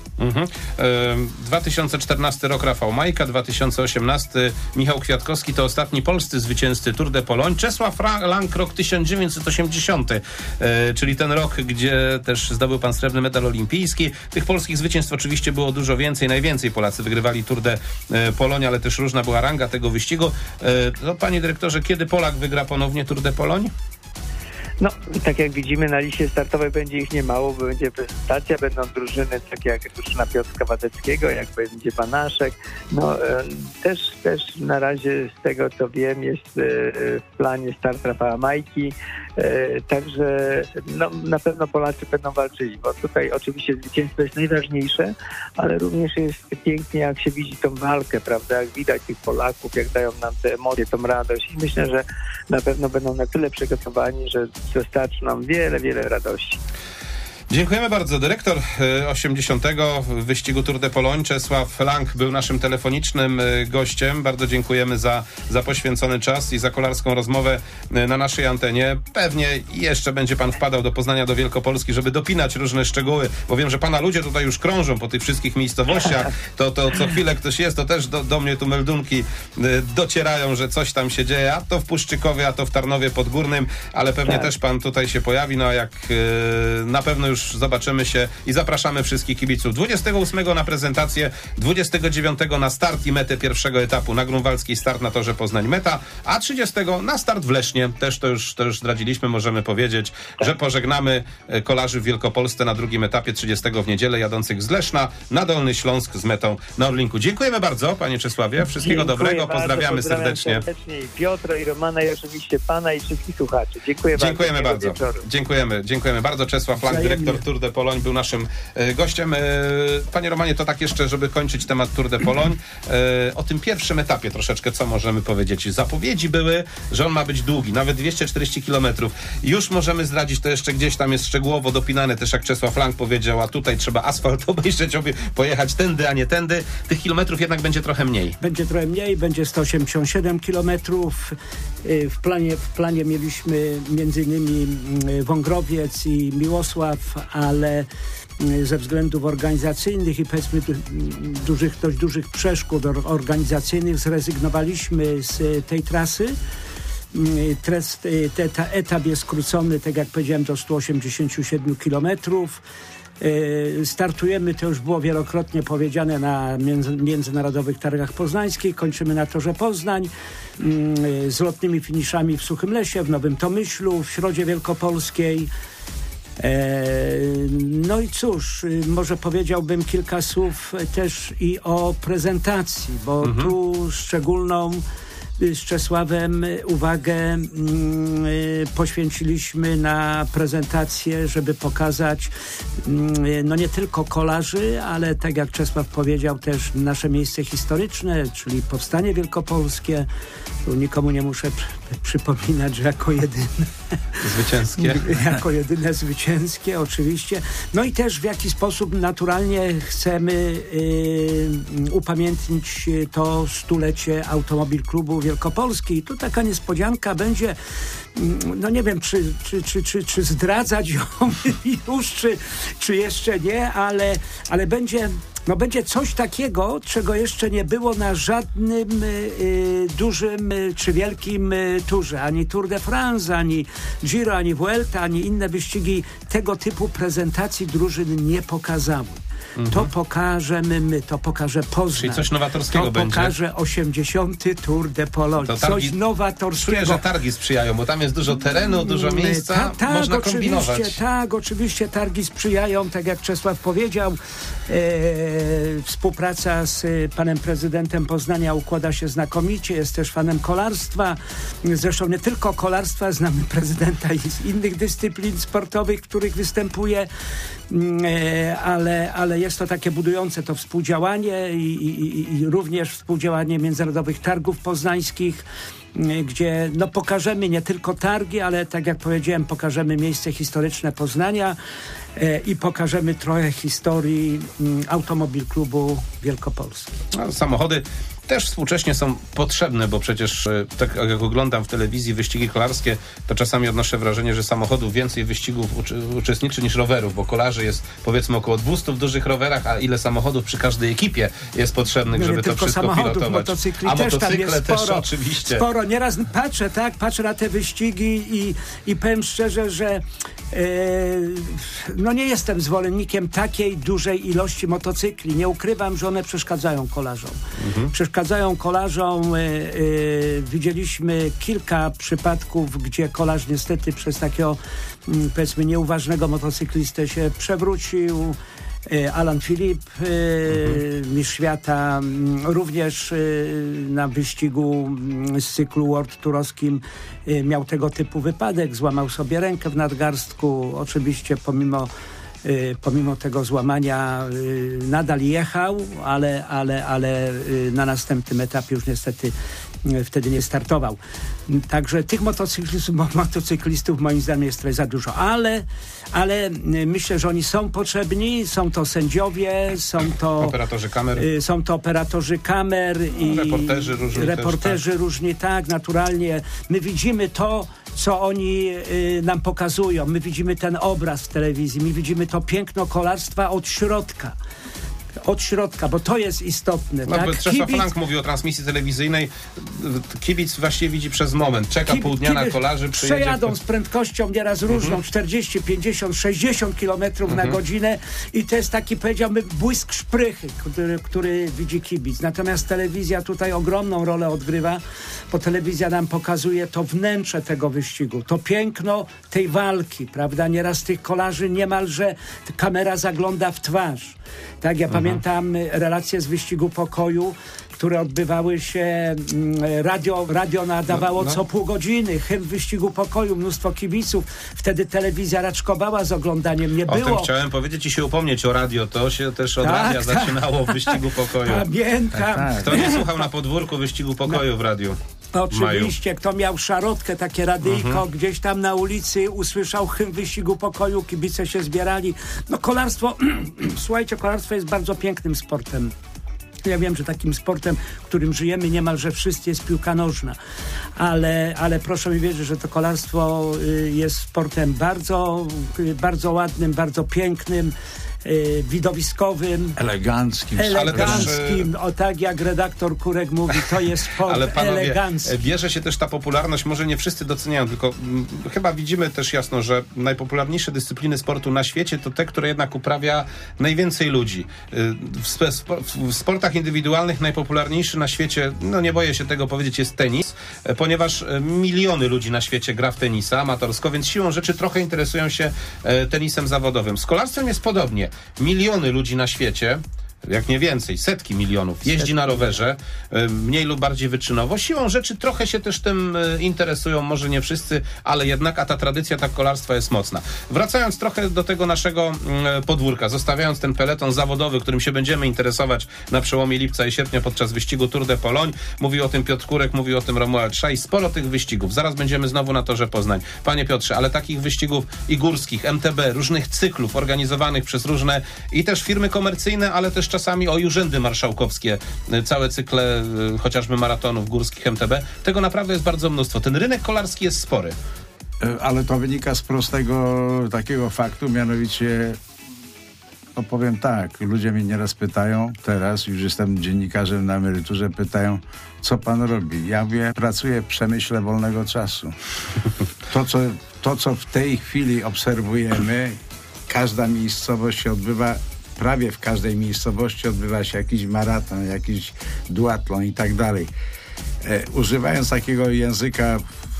Speaker 2: 2014 rok Rafał Majka, 2018 Michał Kwiatkowski to ostatni polscy zwycięzcy Tour de Pologne. Czesław Lang rok 1980, czyli ten rok, gdzie też zdobył pan srebrny medal olimpijski. Tych polskich zwycięstw oczywiście było dużo więcej, najwięcej Polacy wygrywali Tour de Pologne, ale też różna była ranga tego wyścigu. To, panie dyrektorze, kiedy Polak wygra ponownie Tour de Pologne?
Speaker 1: No, tak jak widzimy, na liście startowej będzie ich niemało, bo będzie prezentacja, będą drużyny takie jak drużyna Piotrka Wadeckiego, jak będzie Banaszek. No, też na razie z tego, co wiem, jest w planie start Rafała Majki. Także no, na pewno Polacy będą walczyli, bo tutaj oczywiście zwycięstwo jest najważniejsze, ale również jest pięknie, jak się widzi tą walkę, prawda, jak widać tych Polaków, jak dają nam te emocje, tą radość i myślę, że na pewno będą na tyle przygotowani, że dostarczy nam wiele, wiele radości.
Speaker 2: Dziękujemy bardzo. Dyrektor 80. wyścigu Tour de Pologne, Czesław Lang, był naszym telefonicznym gościem. Bardzo dziękujemy za poświęcony czas i za kolarską rozmowę na naszej antenie. Pewnie jeszcze będzie pan wpadał do Poznania, do Wielkopolski, żeby dopinać różne szczegóły, bo wiem, że pana ludzie tutaj już krążą po tych wszystkich miejscowościach. To co chwilę ktoś jest, to też do mnie tu meldunki docierają, że coś tam się dzieje, a to w Puszczykowie, a to w Tarnowie Podgórnym, ale pewnie też pan tutaj się pojawi, no a jak na pewno już zobaczymy się i zapraszamy wszystkich kibiców. 28 na prezentację, 29 na start i metę pierwszego etapu na grunwaldzkiej start na torze Poznań Meta, a 30 na start w Lesznie. Też to już zdradziliśmy, możemy powiedzieć, że pożegnamy kolarzy w Wielkopolsce na drugim etapie 30 w niedzielę jadących z Leszna na Dolny Śląsk z metą na Orlinku. Dziękujemy bardzo, panie Czesławie. Wszystkiego dobrego. Pozdrawiamy serdecznie.
Speaker 1: I Piotra, i Romana, i oczywiście pana i wszystkich słuchaczy.
Speaker 2: Dziękujemy bardzo. Dziękujemy bardzo. Czesław Lang, dyrektor Tour de Pologne, był naszym gościem. Panie Romanie, to tak jeszcze, żeby kończyć temat Tour de Pologne, o tym pierwszym etapie troszeczkę, co możemy powiedzieć. Zapowiedzi były, że on ma być długi, nawet 240 km. Już możemy zdradzić, to jeszcze gdzieś tam jest szczegółowo dopinane, też jak Czesław Lang powiedział, a tutaj trzeba asfalt obejrzeć, pojechać tędy, a nie tędy. Tych kilometrów jednak będzie trochę mniej.
Speaker 4: Będzie trochę mniej, będzie 187 km. W planie mieliśmy między innymi Wągrowiec i Miłosław, ale ze względów organizacyjnych i powiedzmy dość dużych przeszkód organizacyjnych zrezygnowaliśmy z tej trasy. Etap jest skrócony, tak jak powiedziałem, do 187 km. Startujemy, to już było wielokrotnie powiedziane, na Międzynarodowych Targach Poznańskich, kończymy na torze Poznań z lotnymi finiszami w Suchym Lesie, w Nowym Tomyślu, w Środzie Wielkopolskiej. No i cóż, może powiedziałbym kilka słów też i o prezentacji, bo tu szczególną z Czesławem uwagę poświęciliśmy na prezentację, żeby pokazać no nie tylko kolarzy, ale tak jak Czesław powiedział, też nasze miejsce historyczne, czyli Powstanie Wielkopolskie. Tu nikomu nie muszę przypominać, że jako jedyne
Speaker 2: zwycięskie.
Speaker 4: Jako jedyne zwycięskie, oczywiście. No i też w jaki sposób naturalnie chcemy upamiętnić to stulecie Automobil Klubu Wielkopolski. I tu taka niespodzianka będzie, no nie wiem, czy zdradzać ją już, czy jeszcze nie, ale będzie coś takiego, czego jeszcze nie było na żadnym dużym czy wielkim turze. Ani Tour de France, ani Giro, ani Vuelta, ani inne wyścigi tego typu prezentacji drużyn nie pokazały. To pokażemy my, to pokaże Poznań.
Speaker 2: Czyli coś nowatorskiego będzie.
Speaker 4: To pokaże 80. Tour de Pologne. Coś nowatorskiego.
Speaker 2: Czuję, że targi sprzyjają, bo tam jest dużo terenu, dużo miejsca, można kombinować.
Speaker 4: Tak, oczywiście targi sprzyjają, tak jak Czesław powiedział. Współpraca z panem prezydentem Poznania układa się znakomicie, jest też fanem kolarstwa. Zresztą nie tylko kolarstwa, znamy prezydenta i z innych dyscyplin sportowych, w których występuje, ale jest to takie budujące to współdziałanie i również współdziałanie Międzynarodowych Targów Poznańskich, gdzie no pokażemy nie tylko targi, ale tak jak powiedziałem, pokażemy miejsce historyczne Poznania i pokażemy trochę historii Automobil Klubu Wielkopolski.
Speaker 2: No, samochody też współcześnie są potrzebne, bo przecież tak jak oglądam w telewizji wyścigi kolarskie, to czasami odnoszę wrażenie, że samochodów więcej wyścigów uczestniczy niż rowerów, bo kolarzy jest powiedzmy około 200 w dużych rowerach, a ile samochodów przy każdej ekipie jest potrzebnych, żeby to wszystko pilotować.
Speaker 4: Motocykli
Speaker 2: a
Speaker 4: też
Speaker 2: motocykle
Speaker 4: tam jest
Speaker 2: też
Speaker 4: sporo,
Speaker 2: oczywiście.
Speaker 4: Sporo. Nieraz patrzę na te wyścigi i powiem szczerze, że no nie jestem zwolennikiem takiej dużej ilości motocykli. Nie ukrywam, że one przeszkadzają kolarzom. Przeszkadzają przeszkadzają kolarzom. Widzieliśmy kilka przypadków, gdzie kolarz niestety przez takiego, powiedzmy, nieuważnego motocyklistę się przewrócił. Alan Philipp, mistrz świata, również na wyścigu z cyklu World Tourowskim miał tego typu wypadek, złamał sobie rękę w nadgarstku. Oczywiście pomimo tego złamania nadal jechał, ale na następnym etapie już niestety wtedy nie startował. Także tych motocyklistów moim zdaniem jest trochę za dużo, ale myślę, że oni są potrzebni, są to sędziowie, są to operatorzy kamer i reporterzy różni, tak, naturalnie. My widzimy to, co oni nam pokazują. My widzimy ten obraz w telewizji, my widzimy to piękno kolarstwa od środka, bo to jest istotne.
Speaker 2: No,
Speaker 4: tak?
Speaker 2: Czesław Frank mówi o transmisji telewizyjnej. Kibic właściwie widzi przez moment. Czeka pół dnia na kolarzy.
Speaker 4: Przejadą z prędkością nieraz różną, 40, 50, 60 km na godzinę i to jest taki, powiedziałbym, błysk szprychy, który widzi kibic. Natomiast telewizja tutaj ogromną rolę odgrywa, bo telewizja nam pokazuje to wnętrze tego wyścigu, to piękno tej walki, prawda? Nieraz tych kolarzy niemalże kamera zagląda w twarz. Tak, ja pamiętam relacje z wyścigu pokoju, które odbywały się, radio nadawało co pół godziny, hymn wyścigu pokoju, mnóstwo kibiców. Wtedy telewizja raczkowała z oglądaniem, nie było.
Speaker 2: O tym chciałem powiedzieć i się upomnieć o radio. To się też od radia zaczynało w wyścigu pokoju.
Speaker 4: Pamiętam.
Speaker 2: Kto nie słuchał na podwórku wyścigu pokoju w radiu?
Speaker 4: Oczywiście, kto miał szarotkę, takie radyjko, gdzieś tam na ulicy usłyszał hymn wyścigu pokoju, kibice się zbierali. No kolarstwo, słuchajcie, kolarstwo jest bardzo pięknym sportem. Ja wiem, że takim sportem, którym żyjemy niemalże wszyscy, jest piłka nożna, ale proszę mi wierzyć, że to kolarstwo jest sportem bardzo, bardzo ładnym, bardzo pięknym, widowiskowym,
Speaker 3: eleganckim.
Speaker 4: O tak jak redaktor Kurek mówi, to jest sport elegancki.
Speaker 2: Bierze się też ta popularność, może nie wszyscy doceniają, tylko chyba widzimy też jasno, że najpopularniejsze dyscypliny sportu na świecie to te, które jednak uprawia najwięcej ludzi. W sportach indywidualnych najpopularniejszy na świecie, no nie boję się tego powiedzieć, jest tenis, ponieważ miliony ludzi na świecie gra w tenisa amatorsko, więc siłą rzeczy trochę interesują się tenisem zawodowym. Z kolarstwem jest podobnie. Miliony ludzi na świecie, jak nie więcej, setki milionów, jeździ na rowerze, mniej lub bardziej wyczynowo. Siłą rzeczy trochę się też tym interesują, może nie wszyscy, ale jednak, a ta tradycja tak kolarstwa jest mocna. Wracając trochę do tego naszego podwórka, zostawiając ten peleton zawodowy, którym się będziemy interesować na przełomie lipca i sierpnia podczas wyścigu Tour de Pologne. Mówił o tym Piotr Kurek, mówił o tym Romuald Szaj. Sporo tych wyścigów. Zaraz będziemy znowu na Torze Poznań. Panie Piotrze, ale takich wyścigów i górskich, MTB, różnych cyklów organizowanych przez różne i też firmy komercyjne, ale też czasami i urzędy marszałkowskie, całe cykle chociażby maratonów górskich MTB. Tego naprawdę jest bardzo mnóstwo. Ten rynek kolarski jest spory.
Speaker 3: Ale to wynika z prostego takiego faktu, mianowicie powiem tak, ludzie mnie nieraz pytają, teraz już jestem dziennikarzem na emeryturze, pytają, co pan robi? Ja mówię, pracuję w przemyśle wolnego czasu. To, co w tej chwili obserwujemy, każda miejscowość się odbywa, prawie w każdej miejscowości odbywa się jakiś maraton, jakiś duatlon i tak dalej. Używając takiego języka,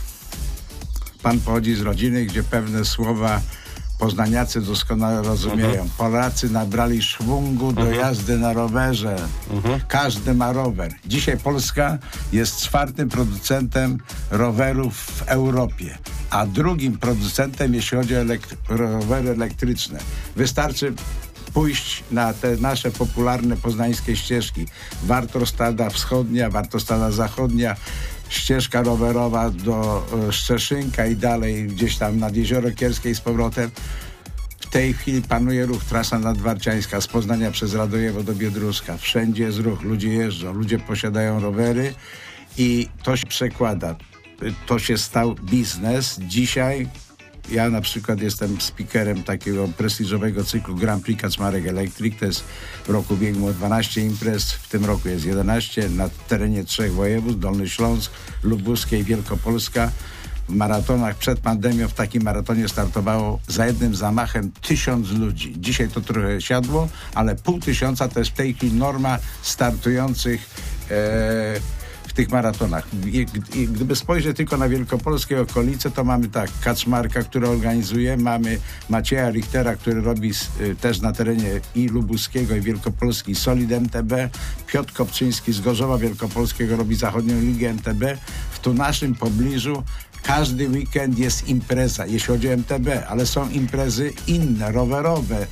Speaker 3: pan pochodzi z rodziny, gdzie pewne słowa poznaniacy doskonale rozumieją. Polacy nabrali szwungu do jazdy na rowerze. Każdy ma rower. Dzisiaj Polska jest 4. producentem rowerów w Europie, a 2. producentem, jeśli chodzi o rowery elektryczne. Wystarczy pójść na te nasze popularne poznańskie ścieżki. Wartostada Wschodnia, Wartostada Zachodnia, ścieżka rowerowa do Szczeszynka i dalej gdzieś tam nad Jezioro Kierskie z powrotem. W tej chwili panuje ruch, trasa nadwarciańska z Poznania przez Radojewo do Biedruska. Wszędzie jest ruch, ludzie jeżdżą, ludzie posiadają rowery i to się przekłada. To się stał biznes. Dzisiaj ja na przykład jestem speakerem takiego prestiżowego cyklu Grand Prix Kaczmarek Electric. To jest w roku biegło 12 imprez, w tym roku jest 11 na terenie 3 województw, Dolny Śląsk, Lubuskie i Wielkopolska. W maratonach przed pandemią w takim maratonie startowało za jednym zamachem 1000 ludzi. Dzisiaj to trochę siadło, ale 500 to jest w tej chwili norma startujących w tych maratonach. I gdyby spojrzeć tylko na wielkopolskie okolice, to mamy tak, Kaczmarka, który organizuje, mamy Macieja Richtera, który robi też na terenie i Lubuskiego, i Wielkopolski Solid MTB, Piotr Kopczyński z Gorzowa Wielkopolskiego robi Zachodnią Ligę MTB. W tu naszym pobliżu każdy weekend jest impreza, jeśli chodzi o MTB, ale są imprezy inne, rowerowe,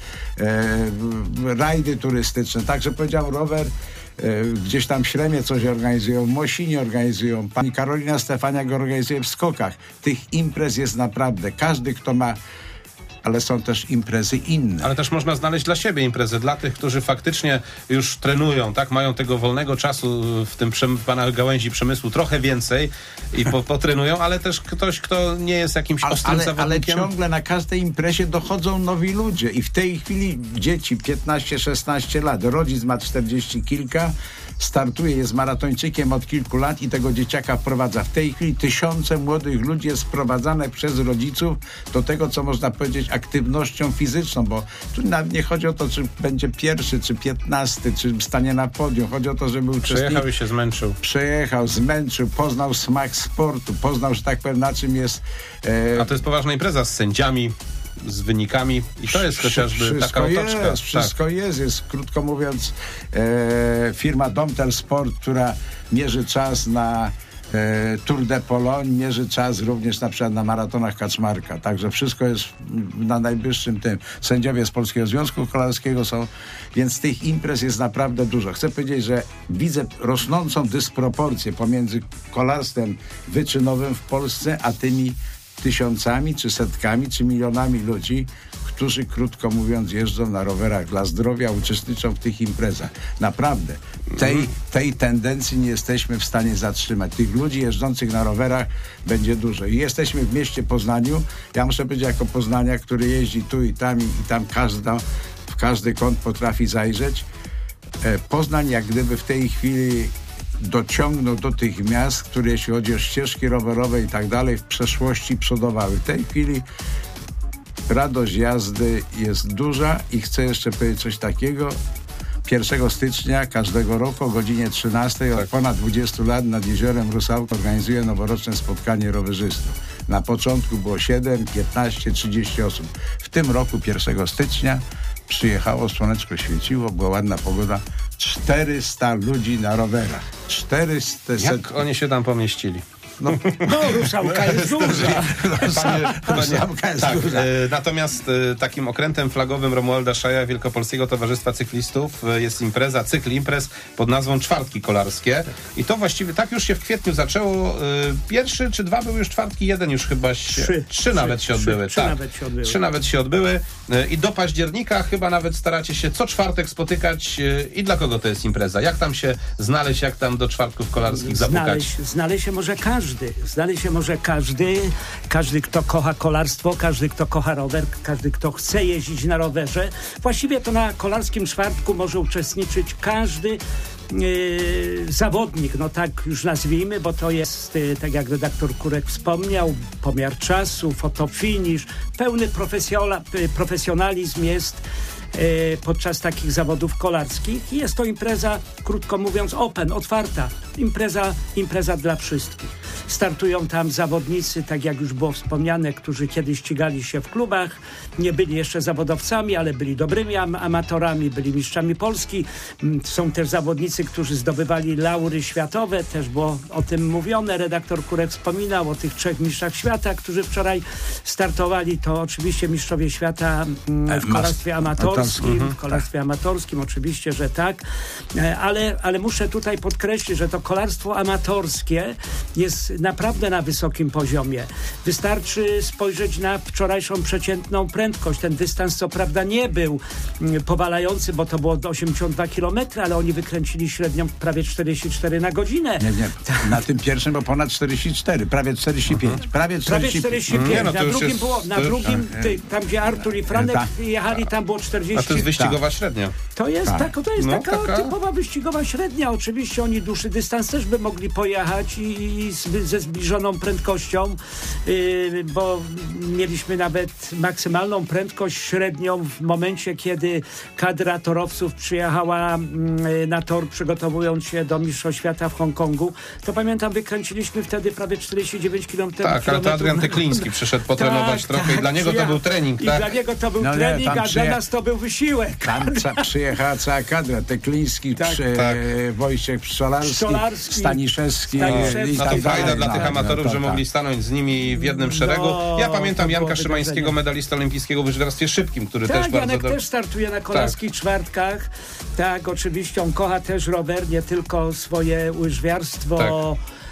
Speaker 3: rajdy turystyczne. Także powiedział rower, gdzieś tam w Śremie coś organizują, w Mosinie organizują, pani Karolina Stefaniak organizuje w Skokach. Tych imprez jest naprawdę. Każdy, kto ma, ale są też imprezy inne. Ale
Speaker 2: też można znaleźć dla siebie imprezy, dla tych, którzy faktycznie już trenują, tak, mają tego wolnego czasu w tym pana gałęzi przemysłu trochę więcej i potrenują, ale też ktoś, kto nie jest jakimś ostrym zawodnikiem.
Speaker 3: Ale ciągle na każdej imprezie dochodzą nowi ludzie i w tej chwili dzieci 15-16 lat, rodzic ma 40 kilka, startuje, jest maratończykiem od kilku lat i tego dzieciaka wprowadza. W tej chwili tysiące młodych ludzi jest sprowadzane przez rodziców do tego, co można powiedzieć aktywnością fizyczną, bo tu nawet nie chodzi o to, czy będzie pierwszy, czy 15, czy stanie na podium. Chodzi o to, żeby uczestniczył.
Speaker 2: Przejechał i się zmęczył.
Speaker 3: Przejechał, zmęczył, poznał smak sportu, poznał, że tak powiem, na czym jest...
Speaker 2: A to jest poważna impreza z sędziami, z wynikami i to jest chociażby taka otoczka.
Speaker 3: Wszystko jest, krótko mówiąc, firma Domtel Sport, która mierzy czas na Tour de Pologne, mierzy czas również na przykład na maratonach Kaczmarka. Także wszystko jest na najwyższym tym. Sędziowie z Polskiego Związku Kolarskiego są, więc tych imprez jest naprawdę dużo. Chcę powiedzieć, że widzę rosnącą dysproporcję pomiędzy kolarstwem wyczynowym w Polsce, a tymi tysiącami, czy setkami, czy milionami ludzi, którzy, krótko mówiąc, jeżdżą na rowerach dla zdrowia, uczestniczą w tych imprezach. Naprawdę, tej tendencji nie jesteśmy w stanie zatrzymać. Tych ludzi jeżdżących na rowerach będzie dużo. I jesteśmy w mieście Poznaniu. Ja muszę powiedzieć, jako Poznaniak, który jeździ tu i tam w każdy kąt potrafi zajrzeć. Poznań jak gdyby w tej chwili dociągnął do tych miast, które jeśli chodzi o ścieżki rowerowe i tak dalej, w przeszłości przodowały. W tej chwili radość jazdy jest duża i chcę jeszcze powiedzieć coś takiego. 1 stycznia każdego roku o godzinie 13 od ponad 20 lat nad Jeziorem Rusałka organizuje noworoczne spotkanie rowerzystów. Na początku było 7, 15, 30 osób. W tym roku 1 stycznia przyjechało, słoneczko świeciło, była ładna pogoda. 400 ludzi na rowerach. 400.
Speaker 2: Jak oni się tam pomieścili?
Speaker 4: No, Rusałka jest duża.
Speaker 3: Rusałka jest duża.
Speaker 2: Natomiast takim okrętem flagowym Romualda Szaja, Wielkopolskiego Towarzystwa Cyklistów, jest impreza, cykl imprez pod nazwą Czwartki Kolarskie. I to właściwie tak już się w kwietniu zaczęło. Pierwszy czy dwa były już czwartki, jeden już chyba się... Trzy nawet się odbyły. Trzy nawet się odbyły. I do października chyba nawet staracie się co czwartek spotykać. I dla kogo to jest impreza? Jak tam się znaleźć, jak tam do czwartków kolarskich zapukać?
Speaker 4: Znaleźć się może każdy, kto kocha kolarstwo, każdy, kto kocha rower, każdy, kto chce jeździć na rowerze. Właściwie to na Kolarskim Czwartku może uczestniczyć każdy zawodnik, no tak już nazwijmy, bo to jest, tak jak redaktor Kurek wspomniał, pomiar czasu, fotofinisz, pełny profesjonalizm jest podczas takich zawodów kolarskich. I jest to impreza, krótko mówiąc, open, otwarta. Impreza dla wszystkich. Startują tam zawodnicy, tak jak już było wspomniane, którzy kiedyś ścigali się w klubach, nie byli jeszcze zawodowcami, ale byli dobrymi amatorami, byli mistrzami Polski. Są też zawodnicy, którzy zdobywali laury światowe, też było o tym mówione. Redaktor Kurek wspominał o tych 3 mistrzach świata, którzy wczoraj startowali. To oczywiście mistrzowie świata w kolarstwie amatorskim. W kolarstwie amatorskim oczywiście, że tak. Ale muszę tutaj podkreślić, że to kolarstwo amatorskie jest naprawdę na wysokim poziomie. Wystarczy spojrzeć na wczorajszą przeciętną prędkość. Ten dystans co prawda nie był powalający, bo to było 82 km, ale oni wykręcili średnią prawie 44 na godzinę.
Speaker 3: Nie. Na tym pierwszym było ponad 44, prawie 45. Prawie 45.
Speaker 4: Na drugim, tam gdzie Artur i Franek jechali, tam było 40.
Speaker 2: A to jest wyścigowa średnia.
Speaker 4: To jest, to jest
Speaker 2: No,
Speaker 4: taka typowa wyścigowa średnia. Oczywiście oni dłuższy dystans też by mogli pojechać i ze zbliżoną prędkością, bo mieliśmy nawet maksymalną prędkość średnią w momencie, kiedy kadra torowców przyjechała na tor, przygotowując się do Mistrzostw Świata w Hongkongu. To pamiętam, wykręciliśmy wtedy prawie 49 km.
Speaker 2: Tak, ale to Adrian Tekliński przyszedł potrenować trochę i dla niego to był trening, tak?
Speaker 4: I dla niego to był trening, a dla nas to był wysiłek.
Speaker 3: Tam przyjechała cała kadra. Tekliński, Wojciech Pszczolarski, Staniszewski.
Speaker 2: No to fajna dla tych amatorów, że mogli stanąć z nimi w jednym szeregu. Ja pamiętam Janka Szymańskiego, medalista olimpijskiego w łyżwiarstwie szybkim, który też bardzo...
Speaker 4: Janek też startuje na kolarskich czwartkach. Tak, oczywiście on kocha też rower, nie tylko swoje łyżwiarstwo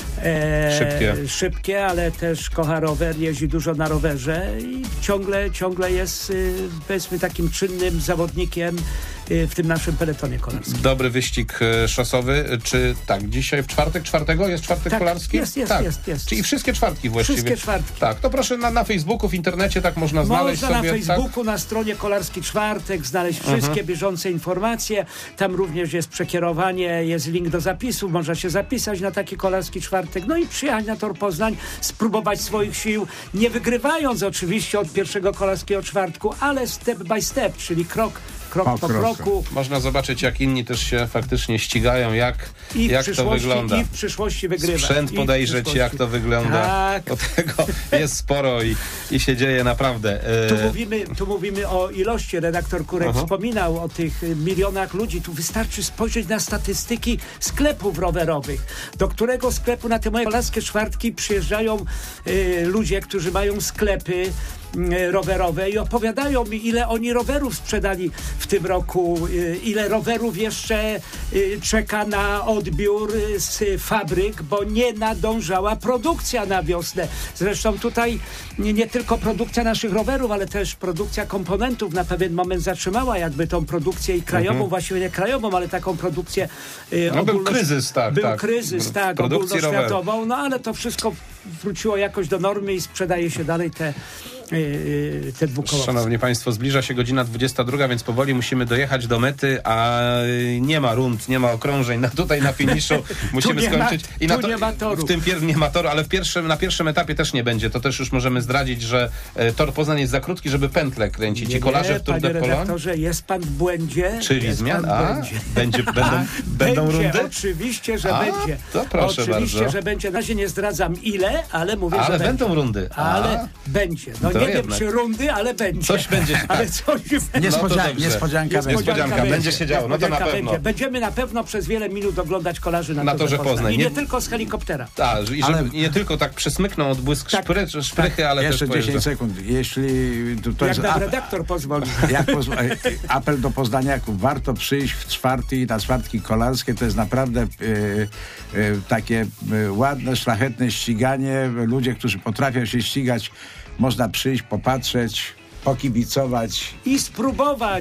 Speaker 4: szybkie, ale też kocha rower, jeździ dużo na rowerze i ciągle jest, powiedzmy, takim czynnym zawodnikiem w tym naszym peletonie kolarskim.
Speaker 2: Dobry wyścig szosowy. Czy dzisiaj w czwartek? Jest czwartek kolarski?
Speaker 4: Jest.
Speaker 2: Czyli wszystkie czwartki właściwie.
Speaker 4: Wszystkie czwartki.
Speaker 2: Tak, to proszę na Facebooku, w internecie tak można znaleźć sobie.
Speaker 4: Można na Facebooku, na stronie Kolarski Czwartek znaleźć wszystkie bieżące informacje. Tam również jest przekierowanie, jest link do zapisu. Można się zapisać na taki Kolarski Czwartek. No i przyjechać na Tor Poznań, spróbować swoich sił, nie wygrywając oczywiście od pierwszego Kolarskiego Czwartku, ale step by step, czyli krok po kroku.
Speaker 2: Można zobaczyć, jak inni też się faktycznie ścigają, jak to wygląda.
Speaker 4: I w przyszłości wygrywać.
Speaker 2: Sprzęt podejrzeć, jak to wygląda.
Speaker 4: Tak.
Speaker 2: Do tego jest sporo i się dzieje naprawdę.
Speaker 4: Tu mówimy o ilości. Redaktor Kurek wspominał o tych milionach ludzi. Tu wystarczy spojrzeć na statystyki sklepów rowerowych. Do którego sklepu na te moje kolarskie czwartki przyjeżdżają ludzie, którzy mają sklepy rowerowe i opowiadają mi, ile oni rowerów sprzedali w tym roku, ile rowerów jeszcze czeka na odbiór z fabryk, bo nie nadążała produkcja na wiosnę. Zresztą tutaj nie tylko produkcja naszych rowerów, ale też produkcja komponentów na pewien moment zatrzymała jakby tą produkcję i krajową, właściwie nie krajową, ale taką produkcję
Speaker 2: był kryzys,
Speaker 4: ogólnoświatową, no ale to wszystko wróciło jakoś do normy i sprzedaje się dalej te dwukołowce.
Speaker 2: Szanowni Państwo, zbliża się godzina 22, więc powoli musimy dojechać do mety, a nie ma rund, nie ma okrążeń. Tutaj na finiszu musimy skończyć.
Speaker 4: Nie ma toru.
Speaker 2: W tym nie ma toru, ale na pierwszym etapie też nie będzie. To też już możemy zdradzić, że Tor Poznań jest za krótki, żeby pętlę kręcić. I kolarze w Tour de Pologne.
Speaker 4: Redaktorze, jest pan w błędzie.
Speaker 2: Czyli zmian? Będą rundy?
Speaker 4: Oczywiście, że będzie.
Speaker 2: To proszę
Speaker 4: oczywiście,
Speaker 2: bardzo.
Speaker 4: że będzie. Na razie nie zdradzam ile, ale mówię, że
Speaker 2: będą rundy.
Speaker 4: Ale będzie. Nie wiem, czy rundy, ale będzie.
Speaker 2: Coś będzie.
Speaker 4: Ale coś
Speaker 3: Niespodzianka
Speaker 2: będzie się działo. No to na pewno.
Speaker 4: Będziemy na pewno przez wiele minut oglądać kolarzy na Torze Poznań. I nie tylko z helikoptera.
Speaker 2: Tak, i żeby nie tylko tak przesmyknął odbłysk szprychy, ale
Speaker 3: jeszcze
Speaker 2: też
Speaker 3: 10 sekund. Jeśli to
Speaker 4: jak nam redaktor pozwoli.
Speaker 3: Apel do poznaniaków. Warto przyjść w czwartki na czwartki kolarskie. To jest naprawdę takie ładne, szlachetne ściganie. Ludzie, którzy potrafią się ścigać, można przyjść, popatrzeć, pokibicować.
Speaker 4: I spróbować.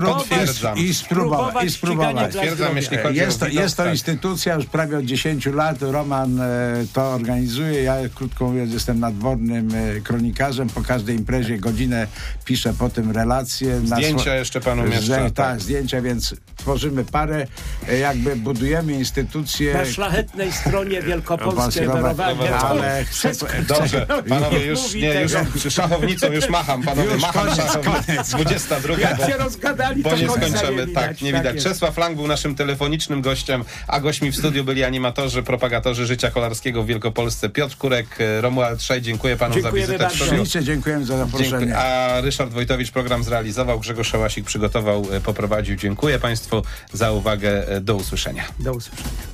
Speaker 2: Twierdzam, jeśli chodzi
Speaker 3: jest to instytucja już prawie od 10 lat. Roman to organizuje. Ja, krótko mówiąc, jestem nadwornym kronikarzem. Po każdej imprezie godzinę piszę po tym relacje.
Speaker 2: Zdjęcia jeszcze panu mieszczę.
Speaker 3: Tak, zdjęcia, więc tworzymy parę. Jakby budujemy instytucję.
Speaker 4: Na szlachetnej stronie wielkopolskiej rowerowej.
Speaker 3: Ale
Speaker 2: dobrze, panowie, już szachownicą już macham, panowie, macham. 22,
Speaker 4: jak się rozgadali,
Speaker 2: bo nie skończymy.
Speaker 4: Nie widać.
Speaker 2: Czesław Lang był naszym telefonicznym gościem, a gośćmi w studiu byli animatorzy, propagatorzy życia kolarskiego w Wielkopolsce. Piotr Kurek, Romuald Trzej. Dziękuję panu za wizytę w studiu.
Speaker 3: Dziękuję za zaproszenie.
Speaker 2: A Ryszard Wojtowicz program zrealizował, Grzegorz Szałasik przygotował, poprowadził. Dziękuję państwu za uwagę. Do usłyszenia.
Speaker 4: Do usłyszenia.